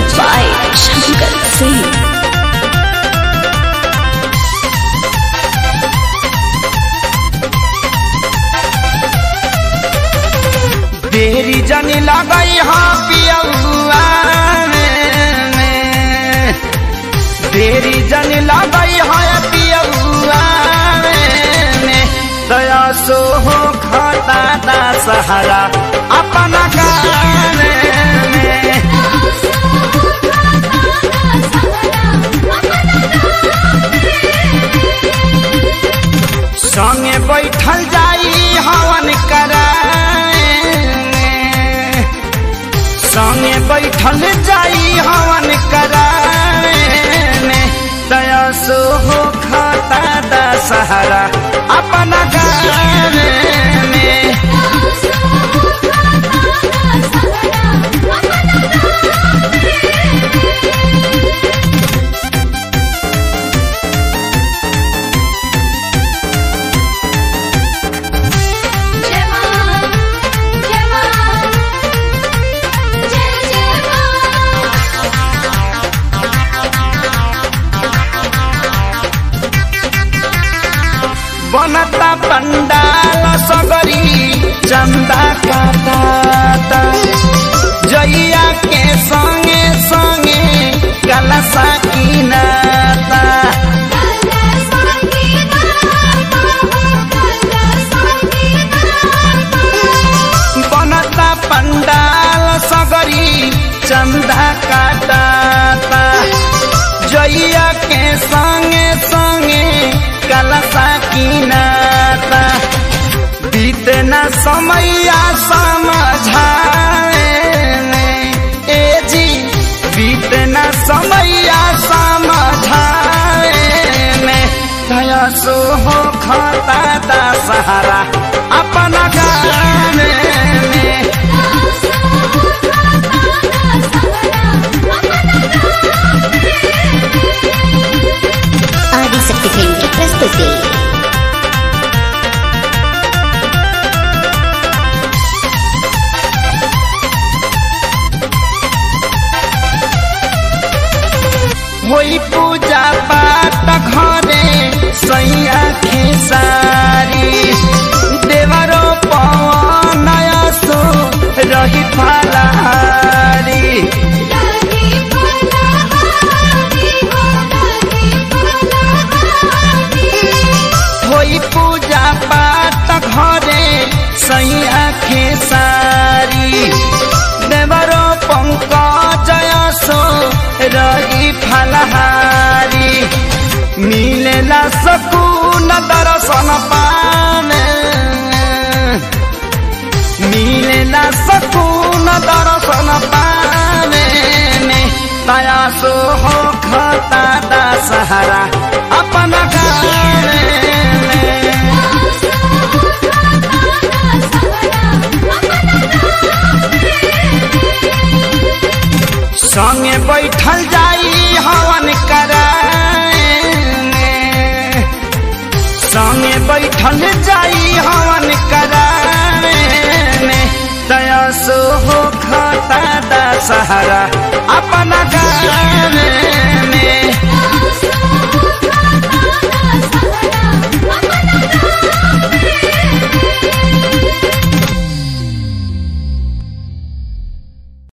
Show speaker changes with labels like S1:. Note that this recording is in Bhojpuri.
S1: Music by Shankar Singh.
S2: देरी जनी लगई हाँ पियौआ में, देरी जनी लगई हाँ पियौआ में, दया सो हो खाता दा सहारा अपना गान में। संगे बैठल जाई हवन कराए, संगे बैठल जाई हवन कराए, दया सो हो खाता दा सहारा अपना गान में। बनता पंडाल सगरी चंदा काटा, जइया के संगे संगे कलसा कीनाता। बनता पंडाल सगरी चंदा काटा, जइया के संगे संगे कलसा कीनाता। बीते न समैया समझाए ए जी, बीते न समैया समझाए में, दया सो हो खाता दा सहारा अपना गान में।
S1: आदिशक्ति फिल्म की प्रस्तुति।
S2: होई पूजा पाठ घरे सैया खेसारी, देवरो पवन सो रही फलहारी। होई पूजा पाठ घरे सैया खेसारी, देवरो पंकज सो रही फलहारी। मिलेला सकून दर्शन पाने, मिलेला सकून दर्शन पाने, दया सो हो खाता दा सहारा अपना गान में। संगे बैठल जाई हवन कराए, संगे बैठल जाई हवन कराए, दया सो हो खाता दा सहारा अपना